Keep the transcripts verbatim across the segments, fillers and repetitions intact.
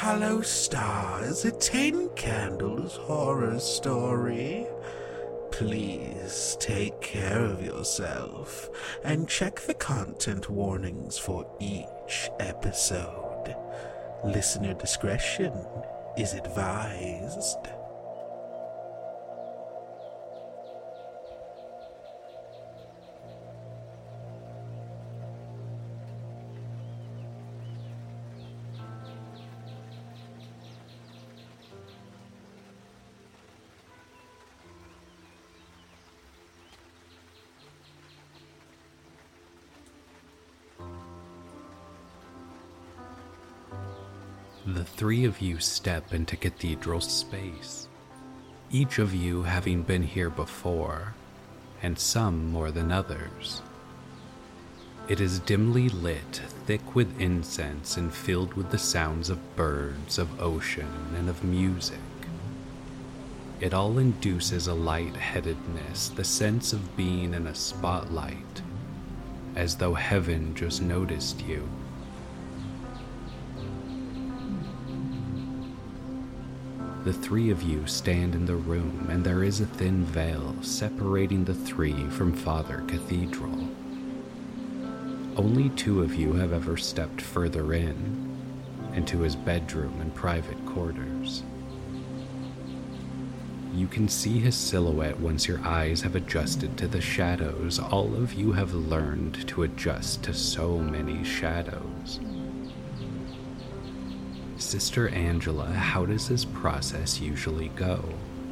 Hollow Stars, a Ten Candles horror story. Please take care of yourself and check the content warnings for each episode. Listener discretion is advised. The three of you step into Cathedral space, each of you having been here before, and some more than others. It is dimly lit, thick with incense, and filled with the sounds of birds, of ocean, and of music. It all induces a light-headedness, the sense of being in a spotlight, as though heaven just noticed you. The three of you stand in the room, and there is a thin veil separating the three from Father Cathedral. Only two of you have ever stepped further in, into his bedroom and private quarters. You can see his silhouette once your eyes have adjusted to the shadows. All of you have learned to adjust to so many shadows. Sister Angela, how does this process usually go?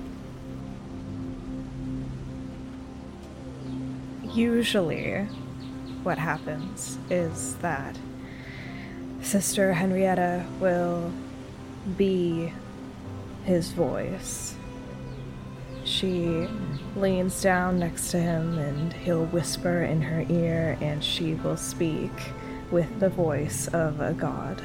Usually, what happens is that Sister Henrietta will be his voice. She leans down next to him and he'll whisper in her ear, and she will speak with the voice of a god.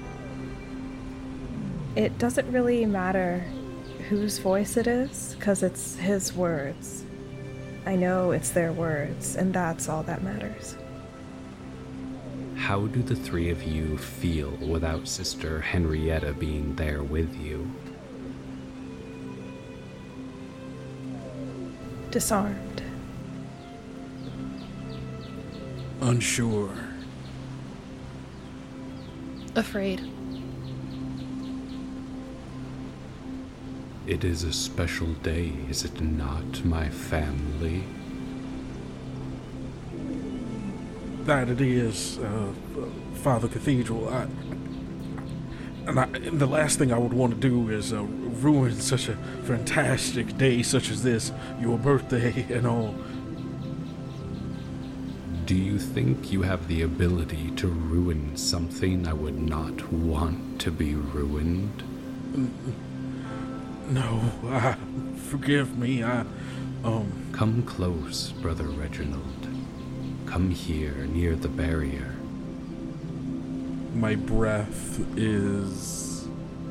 It doesn't really matter whose voice it is, because it's his words. I know it's their words, and that's all that matters. How do the three of you feel without Sister Henrietta being there with you? Disarmed. Unsure. Afraid. It is a special day, is it not, my family? That it is, uh, Father Cathedral. I, and, I, and the last thing I would want to do is uh, ruin such a fantastic day such as this, your birthday and all. Do you think you have the ability to ruin something I would not want to be ruined? No, uh, forgive me, I, um... Come close, Brother Reginald. Come here, near the barrier. My breath is...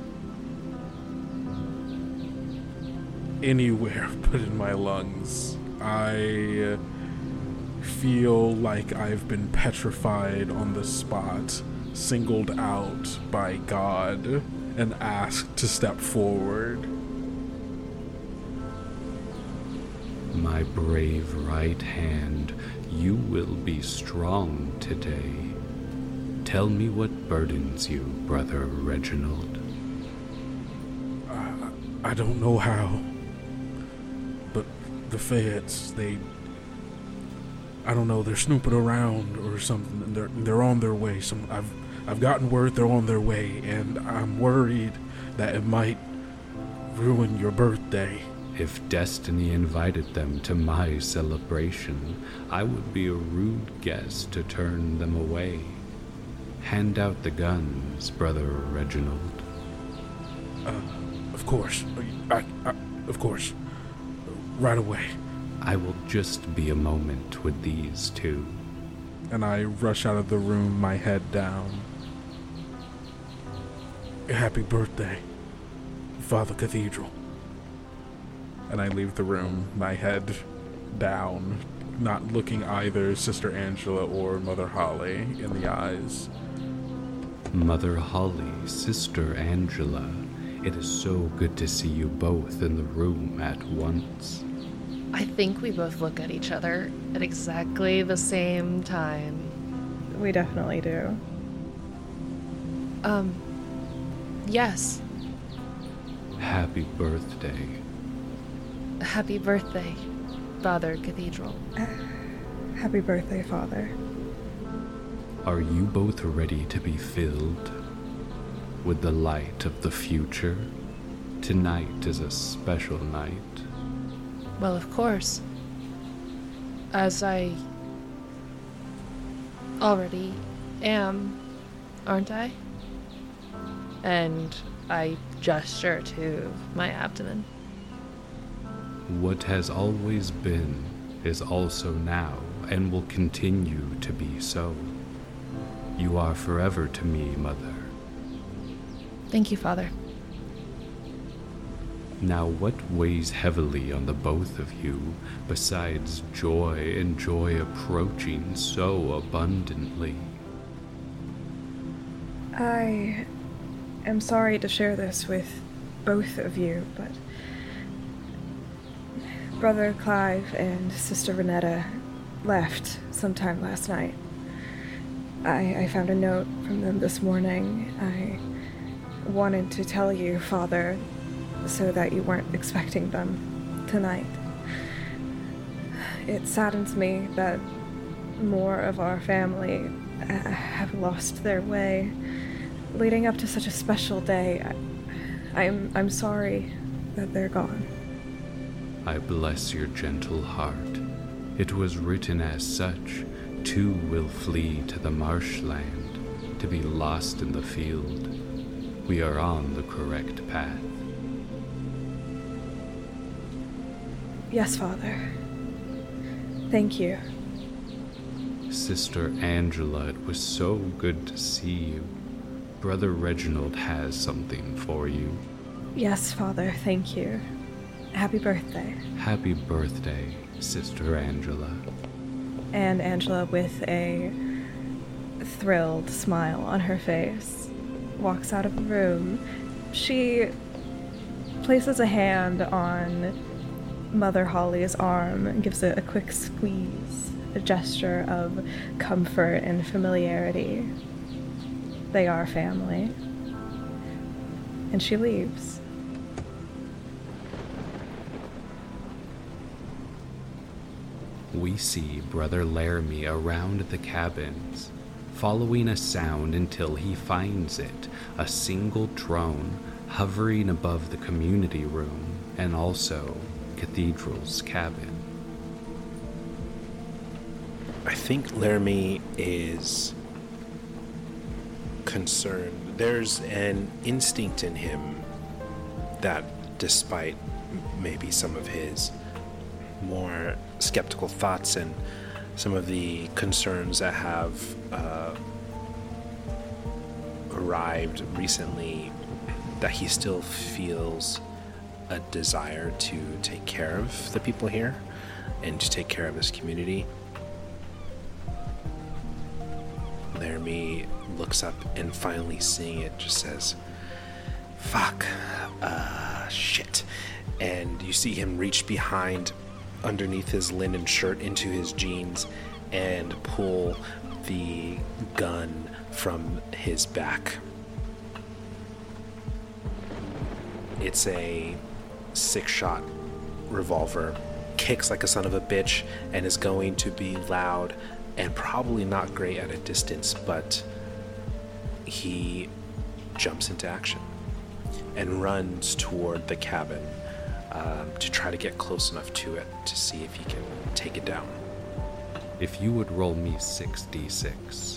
anywhere but in my lungs. I feel like I've been petrified on the spot, singled out by God, and asked to step forward. My brave right hand, you will be strong today. Tell me what burdens you, Brother Reginald. Uh, I don't know how, but the feds, they... I don't know, they're snooping around or something, and they're, they're on their way. Some, I've, I've gotten word they're on their way, and I'm worried that it might ruin your birthday. If destiny invited them to my celebration, I would be a rude guest to turn them away. Hand out the guns, Brother Reginald. Uh, of course. I, I, of course. Right away. I will just be a moment with these two. And I rush out of the room, my head down. Happy birthday, Father Cathedral. And I leave the room, my head down, not looking either Sister Angela or Mother Holly in the eyes. Mother Holly, Sister Angela, it is so good to see you both in the room at once. I think we both look at each other at exactly the same time. We definitely do. Um, yes. Happy birthday. Happy birthday, Father Cathedral. Uh, happy birthday, Father. Are you both ready to be filled with the light of the future? Tonight is a special night. Well, of course. As I already am, aren't I? And I gesture to my abdomen. What has always been is also now and will continue to be so. You are forever to me, Mother. Thank you, Father. Now, what weighs heavily on the both of you besides joy and joy approaching so abundantly? I am sorry to share this with both of you, but Brother Clive and Sister Renetta left sometime last night. I, I found a note from them this morning. I wanted to tell you, Father, so that you weren't expecting them tonight. It saddens me that more of our family uh, have lost their way leading up to such a special day. I, I'm, I'm sorry that they're gone. I bless your gentle heart. It was written as such. Two will flee to the marshland, to be lost in the field. We are on the correct path. Yes, Father. Thank you. Sister Angela, it was so good to see you. Brother Reginald has something for you. Yes, Father, thank you. Happy birthday. Happy birthday, Sister Angela. And Angela, with a thrilled smile on her face, walks out of the room. She places a hand on Mother Holly's arm and gives it a quick squeeze, a gesture of comfort and familiarity. They are family. And she leaves. We see Brother Laramie around the cabins, following a sound until he finds it, a single drone hovering above the community room and also Cathedral's cabin. I think Laramie is concerned. There's an instinct in him that, despite maybe some of his more skeptical thoughts and some of the concerns that have uh, arrived recently, that he still feels a desire to take care of the people here and to take care of this community. Laramie looks up and finally seeing it just says, fuck, uh, shit. And you see him reach behind underneath his linen shirt into his jeans and pull the gun from his back. It's a six-shot revolver, kicks like a son of a bitch, and is going to be loud and probably not great at a distance, but he jumps into action and runs toward the cabin um, to try to get close enough to it to see if he can take it down. If you would roll me six d six.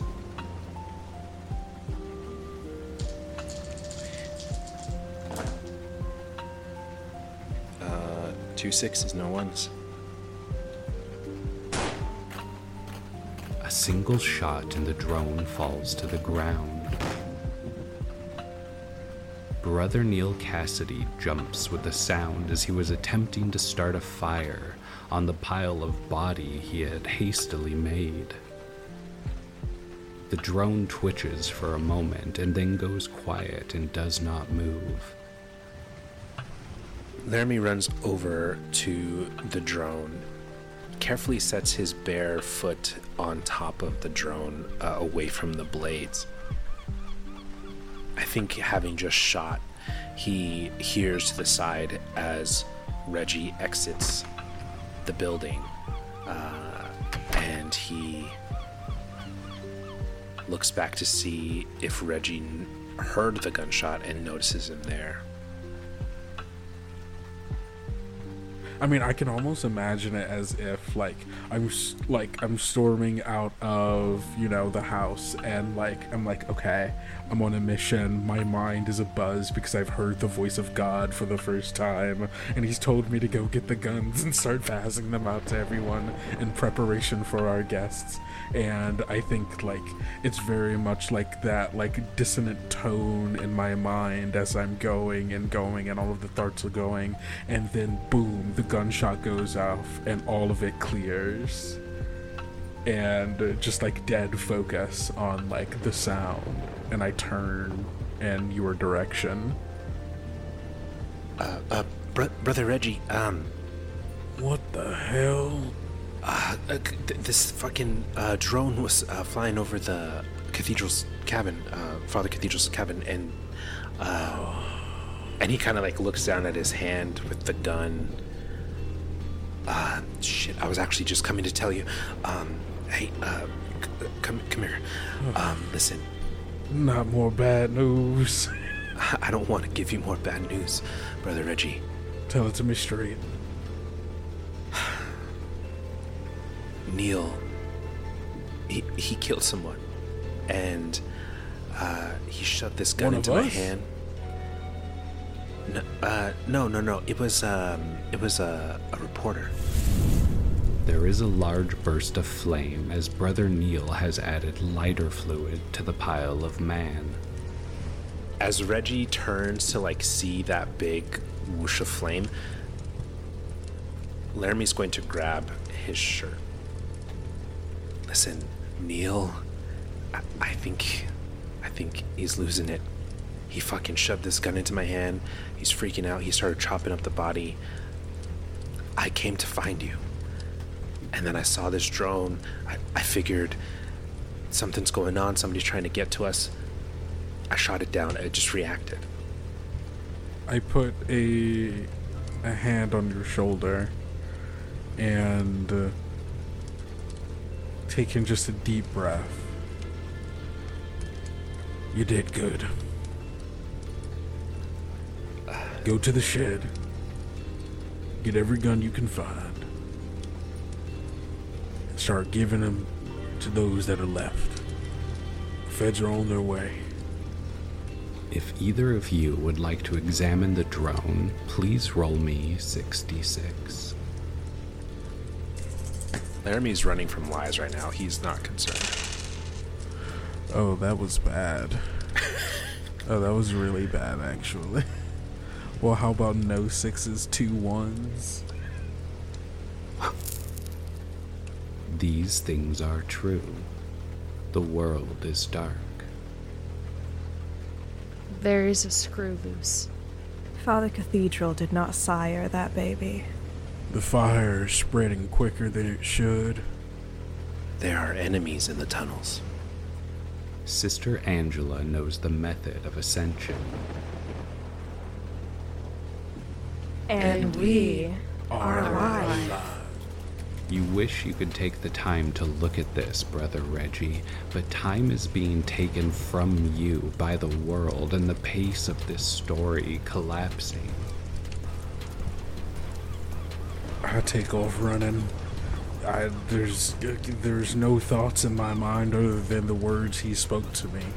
Uh, two sixes, no ones. A single shot and the drone falls to the ground. Brother Neil Cassidy jumps with a sound as he was attempting to start a fire on the pile of body he had hastily made. The drone twitches for a moment and then goes quiet and does not move. Laramie runs over to the drone, carefully sets his bare foot on top of the drone, uh, away from the blades. I think having just shot, he hears to the side as Reggie exits the building, uh, and he looks back to see if Reggie heard the gunshot and notices him there. I mean, I can almost imagine it as if, like, I'm like I'm storming out of, you know, the house, and like I'm like, okay, I'm on a mission. My mind is abuzz because I've heard the voice of God for the first time, and He's told me to go get the guns and start passing them out to everyone in preparation for our guests. And I think, like, it's very much like that, like, dissonant tone in my mind as I'm going and going, and all of the thoughts are going, and then boom, the gunshot goes off and all of it clears, and uh, just like dead focus on like the sound, and I turn in your direction. Uh, uh, br- brother Reggie, um, What the hell? uh, uh th- this fucking uh, drone was uh, flying over the cathedral's cabin, uh, Father Cathedral's cabin, and uh, and he kind of like looks down at his hand with the gun. Uh, shit, I was actually just coming to tell you. Um, hey, uh, c- come, come here. Um, listen. Not more bad news. I don't want to give you more bad news, Brother Reggie. Tell it to me straight. Neil, he, he killed someone, and uh, he shoved this gun One of into my us? hand. No, uh, no, no, no. It was, um, it was a, a reporter. There is a large burst of flame as Brother Neil has added lighter fluid to the pile of man. As Reggie turns to like see that big whoosh of flame, Laramie's going to grab his shirt. Listen, Neil, I, I think, I think he's losing it. He fucking shoved this gun into my hand. He's freaking out. He started chopping up the body. I came to find you. And then I saw this drone. I, I figured something's going on. Somebody's trying to get to us. I shot it down. It just reacted. I put a a hand on your shoulder and uh, taking just a deep breath. You did good. Go to the shed. Get every gun you can find. And start giving them to those that are left. Feds are on their way. If either of you would like to examine the drone, please roll me sixty-six. Laramie's running from lies right now. He's not concerned. Oh, that was bad. Oh, that was really bad, actually. Well, how about no sixes, two ones? These things are true. The world is dark. There is a screw loose. Father Cathedral did not sire that baby. The fire is spreading quicker than it should. There are enemies in the tunnels. Sister Angela knows the method of ascension. And we are alive. You wish you could take the time to look at this, Brother Reggie, but time is being taken from you by the world and the pace of this story collapsing. I take off running. I, there's there's no thoughts in my mind other than the words he spoke to me.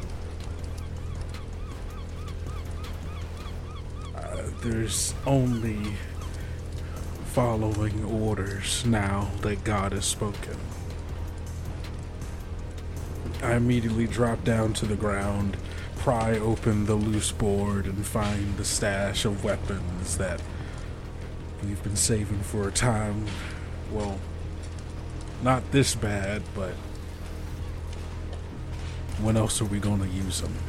Uh, there's only following orders now that God has spoken. I immediately drop down to the ground, pry open the loose board, and find the stash of weapons that we've been saving for a time. Well, not this bad, but when else are we gonna use them?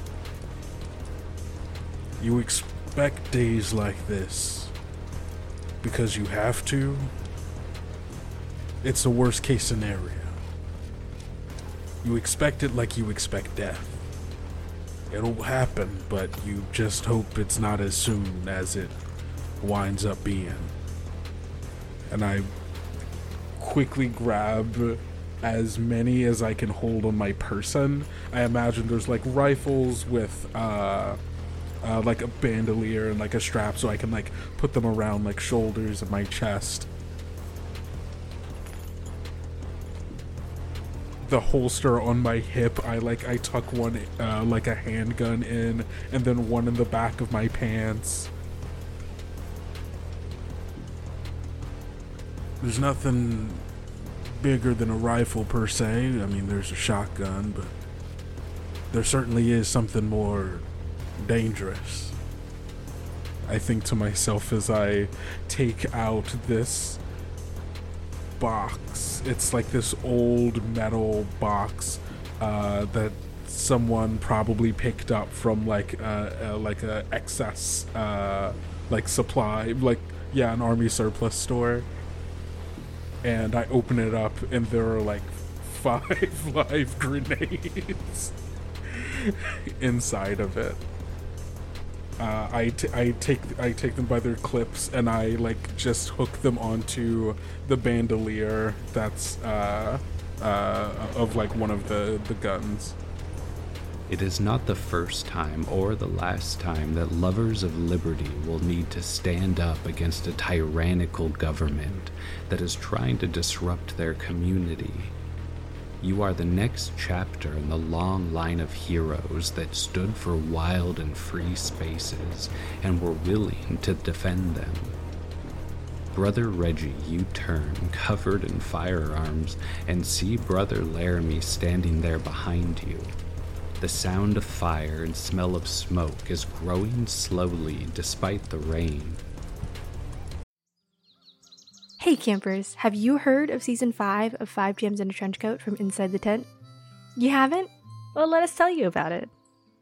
You expect days like this because you have to? It's a worst case scenario. You expect it like you expect death. It'll happen, but you just hope it's not as soon as it winds up being. And I quickly grab as many as I can hold on my person. I imagine there's like rifles with uh, uh, like a bandolier and like a strap, so I can like put them around like shoulders and my chest. The holster on my hip, I like I tuck one uh, like a handgun in, and then one in the back of my pants. There's nothing bigger than a rifle per se. I mean, there's a shotgun, but there certainly is something more dangerous. I think to myself as I take out this box. It's like this old metal box uh, that someone probably picked up from like uh, uh, like a excess uh, like supply, like yeah, an army surplus store. And I open it up, and there are like five live grenades inside of it. Uh, I, t- I take I take them by their clips, and I like just hook them onto the bandolier that's uh, uh, of like one of the, the guns. It is not the first time or the last time that lovers of liberty will need to stand up against a tyrannical government that is trying to disrupt their community. You are the next chapter in the long line of heroes that stood for wild and free spaces and were willing to defend them. Brother Reggie, you turn, covered in firearms, and see Brother Laramie standing there behind you. The sound of fire and smell of smoke is growing slowly despite the rain. Hey campers, have you heard of season five of five Gems in a Trench Coat from Inside the Tent? You haven't? Well, let us tell you about it.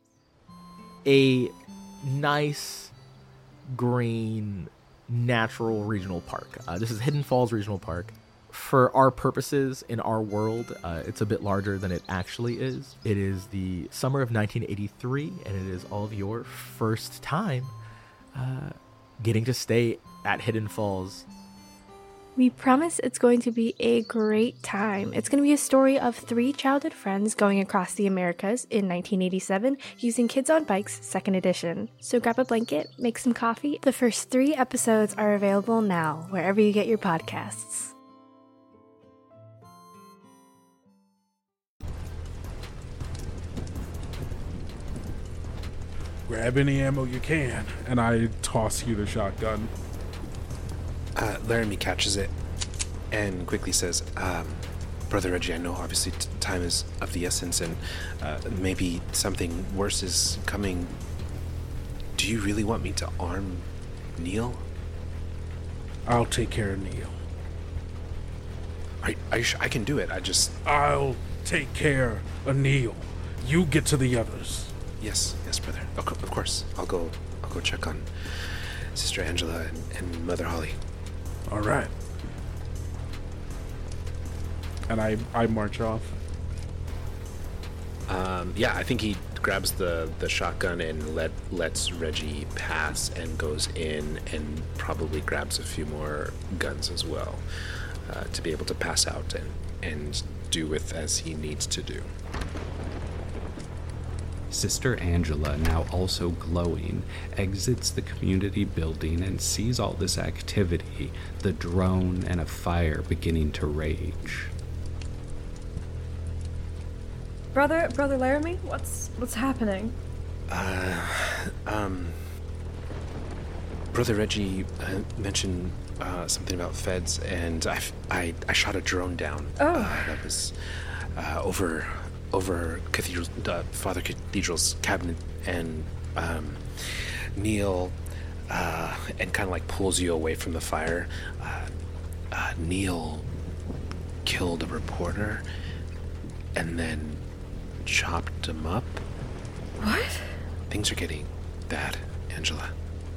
A nice, green, natural regional park. Uh, this is Hidden Falls Regional Park. For our purposes, in our world, uh, it's a bit larger than it actually is. It is the summer of nineteen eighty-three, and it is all of your first time uh, getting to stay at Hidden Falls. We promise it's going to be a great time. It's going to be a story of three childhood friends going across the Americas in nineteen eighty-seven using Kids on Bikes second edition. So grab a blanket, make some coffee. The first three episodes are available now, wherever you get your podcasts. Grab any ammo you can, and I toss you the shotgun. Uh, Laramie catches it and quickly says, um, Brother Reggie, I know obviously t- time is of the essence, and uh, maybe something worse is coming. Do you really want me to arm Neil? I'll take care of Neil. I, I, sh- I can do it, I just... I'll take care of Neil. You get to the others. Yes, yes, brother. Of, co- of course. I'll go I'll go check on Sister Angela and, and Mother Holly. All right. And I, I march off. Um, yeah, I think he grabs the, the shotgun and let lets Reggie pass and goes in and probably grabs a few more guns as well uh, to be able to pass out and, and do with as he needs to do. Sister Angela, now also glowing, exits the community building and sees all this activity, the drone and a fire beginning to rage. Brother, Brother Laramie, what's what's happening? Uh, um, Brother Reggie uh, mentioned uh, something about feds, and I, I, I shot a drone down. Oh. Uh, that was uh, over... over Cathedral, uh, Father Cathedral's cabinet, and um, Neil, uh, and kind of like pulls you away from the fire. Uh, uh, Neil killed a reporter, and then chopped him up. What? Things are getting bad, Angela.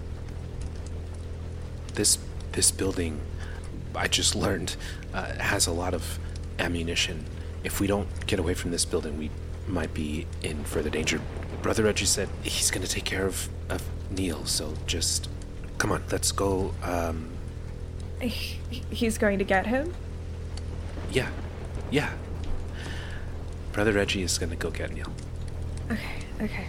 This this building, I just learned, uh, has a lot of ammunition. If we don't get away from this building, we might be in further danger. Brother Reggie said he's going to take care of, of Neil, so just come on, let's go. Um, He- He's going to get him? yeah, yeah. Brother Reggie is going to go get Neil. Okay, okay.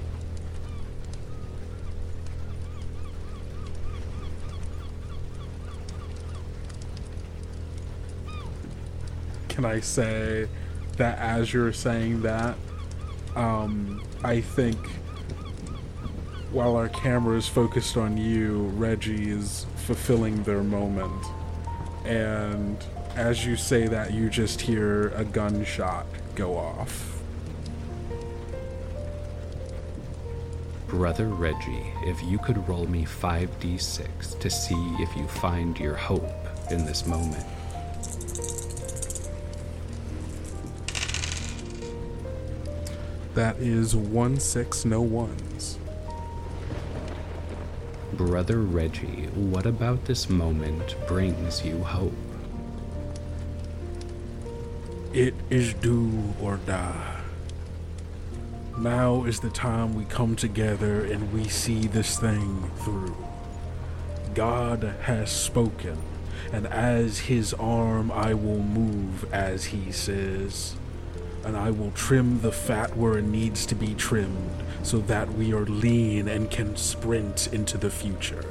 Can I say that as you're saying that, um, I think while our camera is focused on you, Reggie is fulfilling their moment. And as you say that, you just hear a gunshot go off. Brother Reggie, if you could roll me five d six to see if you find your hope in this moment. That is one six, no ones. Brother Reggie, what about this moment brings you hope? It is do or die. Now is the time we come together and we see this thing through. God has spoken, and as his arm I will move as he says, and I will trim the fat where it needs to be trimmed so that we are lean and can sprint into the future.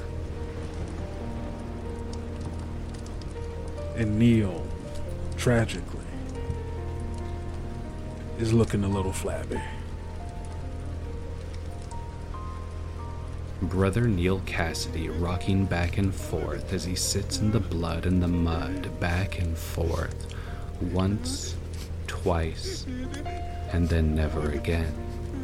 And Neil, tragically, is looking a little flabby. Brother Neil Cassidy rocking back and forth as he sits in the blood and the mud, back and forth, once, twice, and then never again.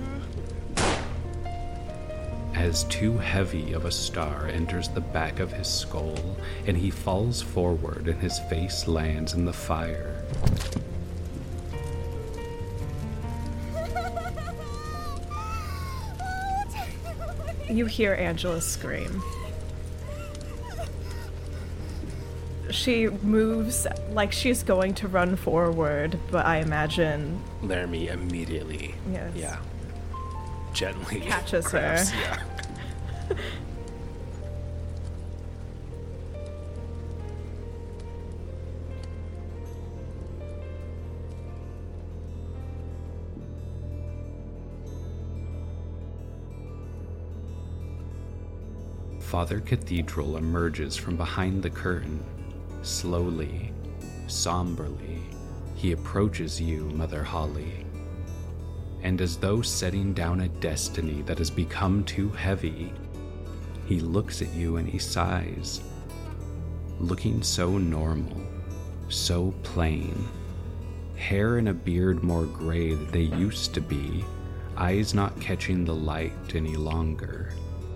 As too heavy of a star enters the back of his skull, and he falls forward and his face lands in the fire. You hear Angela scream. She moves like she's going to run forward, but I imagine Laramie immediately, Yes. yeah, gently Catches her. grabs- Yeah. Father Cathedral emerges from behind the curtain. Slowly, somberly, he approaches you, Mother Holly. And as though setting down a destiny that has become too heavy, he looks at you and he sighs, looking so normal, so plain. Hair and a beard more gray than they used to be, eyes not catching the light any longer.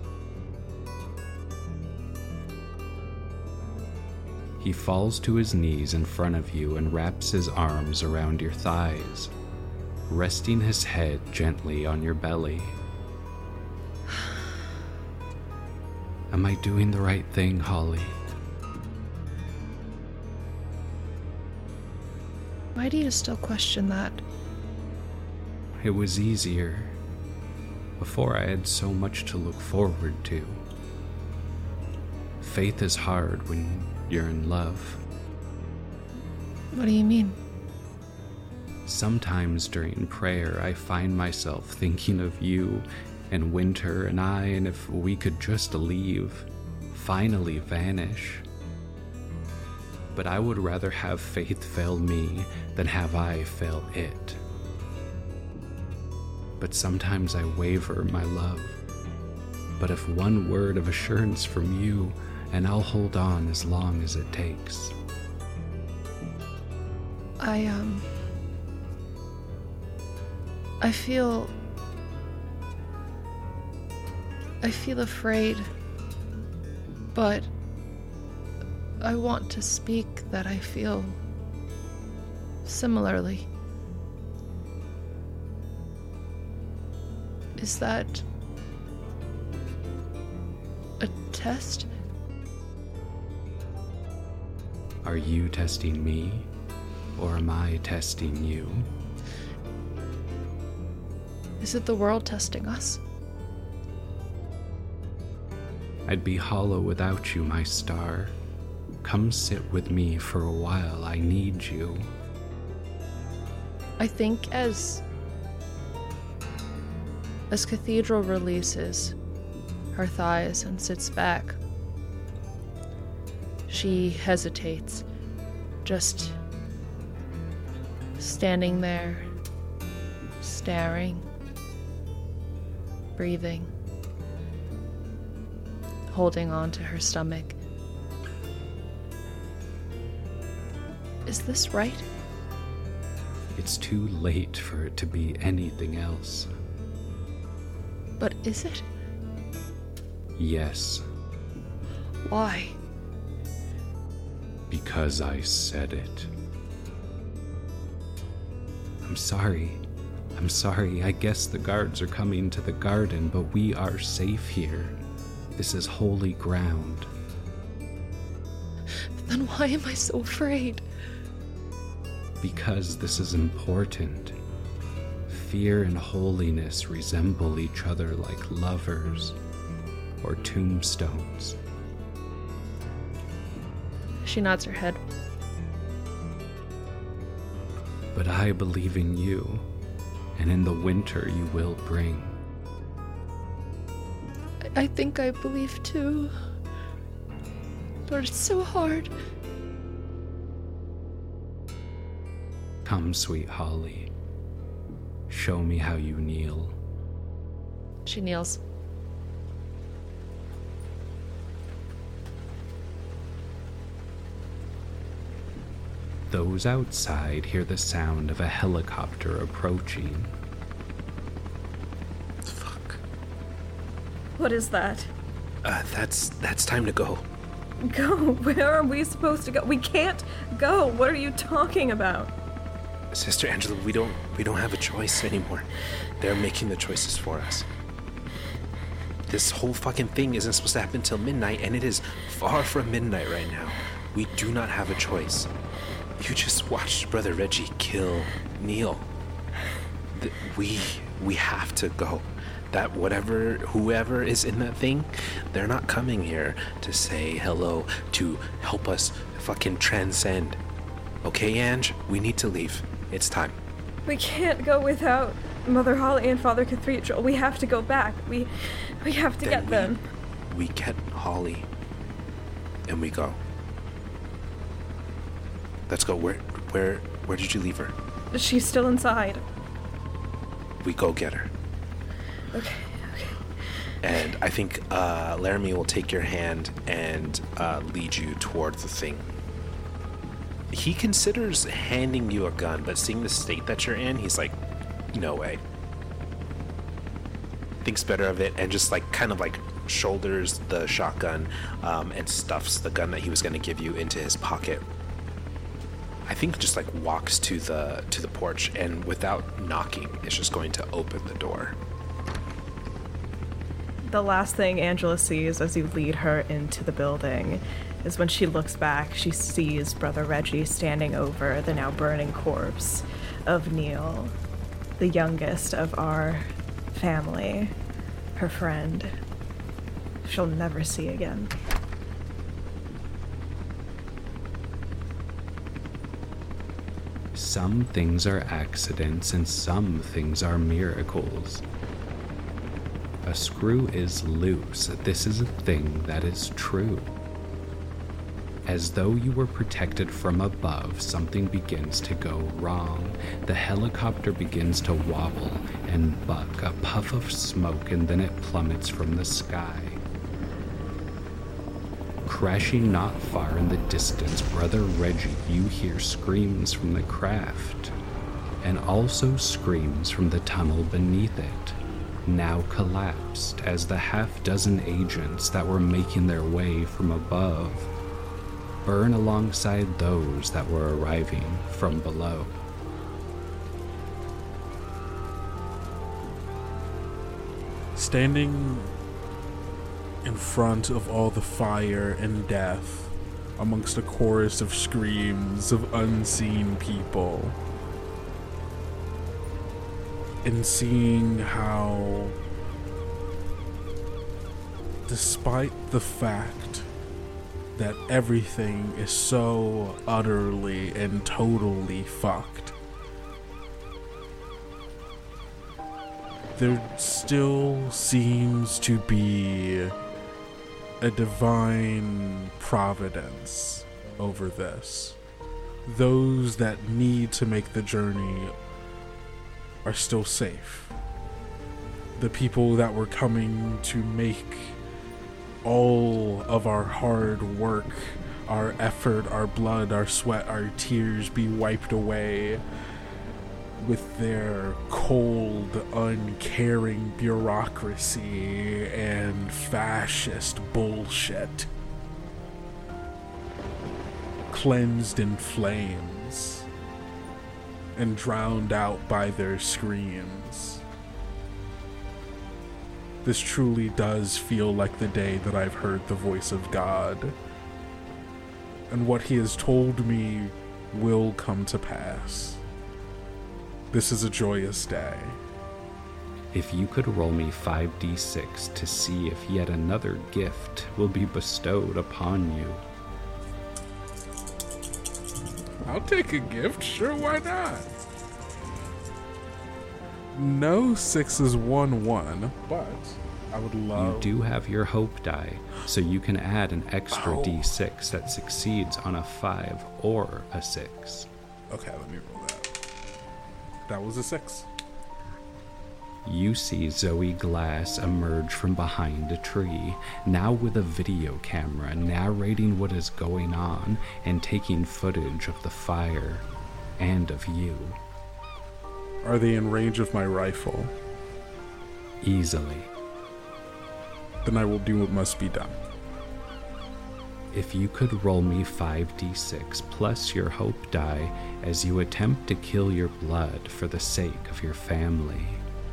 He falls to his knees in front of you and wraps his arms around your thighs, resting his head gently on your belly. Am I doing the right thing, Holly? Why do you still question that? It was easier. Before I had so much to look forward to. Faith is hard when you're in love. What do you mean? Sometimes during prayer, I find myself thinking of you and Winter and I, and if we could just leave, finally vanish. But I would rather have faith fail me than have I fail it. But sometimes I waver, my love. But if one word of assurance from you, and I'll hold on as long as it takes. I, um... I feel... I feel afraid, but I want to speak that I feel similarly. Is that a test? Are you testing me, or am I testing you? Is it the world testing us? I'd be hollow without you, my star. Come sit with me for a while, I need you. I think as as Cathedral releases her thighs and sits back, she hesitates, just standing there, staring, breathing, holding on to her stomach. Is this right? It's too late for it to be anything else. But is it? Yes, Why? because I said it. I'm sorry. I'm sorry. I guess the guards are coming to the garden, but we are safe here. This is holy ground. Then why am I so afraid? Because this is important. Fear and holiness resemble each other like lovers or tombstones. She nods her head. But I believe in you, and in the winter you will bring. I, I think I believe too. But it's so hard. Come, sweet Holly. Show me how you kneel. She kneels. Those outside hear the sound of a helicopter approaching. Fuck. What is that? Uh, that's that's time to go. Go? Where are we supposed to go? We can't go. What are you talking about? Sister Angela, we don't we don't have a choice anymore. They're making the choices for us. This whole fucking thing isn't supposed to happen till midnight, and it is far from midnight right now. We do not have a choice. You just watched Brother Reggie kill Neil. Th- We we have to go. That whatever, whoever is in that thing, they're not coming here to say hello, to help us fucking transcend. Okay, Ange? We need to leave. It's time. We can't go without Mother Holly and Father Cathedral. We have to go back. We we have to Then get we- them. We get Holly, and we go. Let's go. Where, where, where did you leave her? She's still inside. We go get her. Okay, okay. And I think uh, Laramie will take your hand and uh, lead you toward the thing. He considers handing you a gun, but seeing the state that you're in, he's like, no way. Thinks better of it and just like kind of like shoulders the shotgun um, and stuffs the gun that he was going to give you into his pocket. I think just like walks to the to the porch and without knocking is just going to open the door. The last thing Angela sees as you lead her into the building is when she looks back, she sees Brother Reggie standing over the now burning corpse of Neil, the youngest of our family, her friend she'll never see again. Some things are accidents and some things are miracles. A screw is loose. This is a thing that is true. As though you were protected from above, something begins to go wrong. The helicopter begins to wobble and buck, a puff of smoke, and then it plummets from the sky. Crashing not far in the distance, Brother Reggie, you hear screams from the craft, and also screams from the tunnel beneath it, now collapsed as the half dozen agents that were making their way from above burn alongside those that were arriving from below. standing in front of all the fire and death, amongst a chorus of screams of unseen people, and seeing how, despite the fact that everything is so utterly and totally fucked, there still seems to be a divine providence over this. Those that need to make the journey are still safe. The people that were coming to make all of our hard work, our effort, our blood, our sweat, our tears be wiped away with their cold, uncaring bureaucracy and fascist bullshit, cleansed in flames and drowned out by their screams. This truly does feel like the day that I've heard the voice of God, and what he has told me will come to pass. This is a joyous day. If you could roll me five d six to see if yet another gift will be bestowed upon you. I'll take a gift, sure, why not? No sixes, one, one, but I would love... You do have your hope die, so you can add an extra Oh. d six that succeeds on a five or a six. Okay, let me roll that. That was a six. You see Zoe Glass emerge from behind a tree, now with a video camera narrating what is going on and taking footage of the fire and of you. Are they in range of my rifle? Easily. Then I will do what must be done. If you could roll me five d six plus your hope die as you attempt to kill your blood for the sake of your family.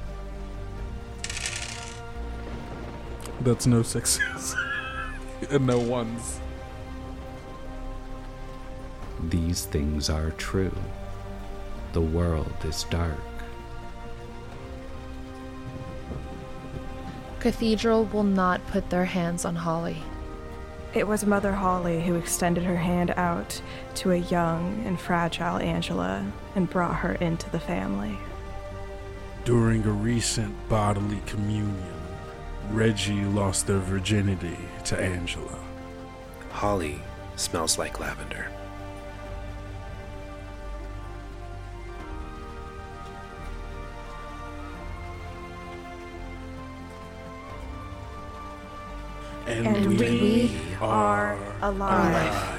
That's no sixes. And no ones. These things are true. The world is dark. Cathedral will not put their hands on Holly. It was Mother Holly who extended her hand out to a young and fragile Angela and brought her into the family. During a recent bodily communion, Reggie lost their virginity to Angela. Holly smells like lavender. And, And we, we are are alive. alive.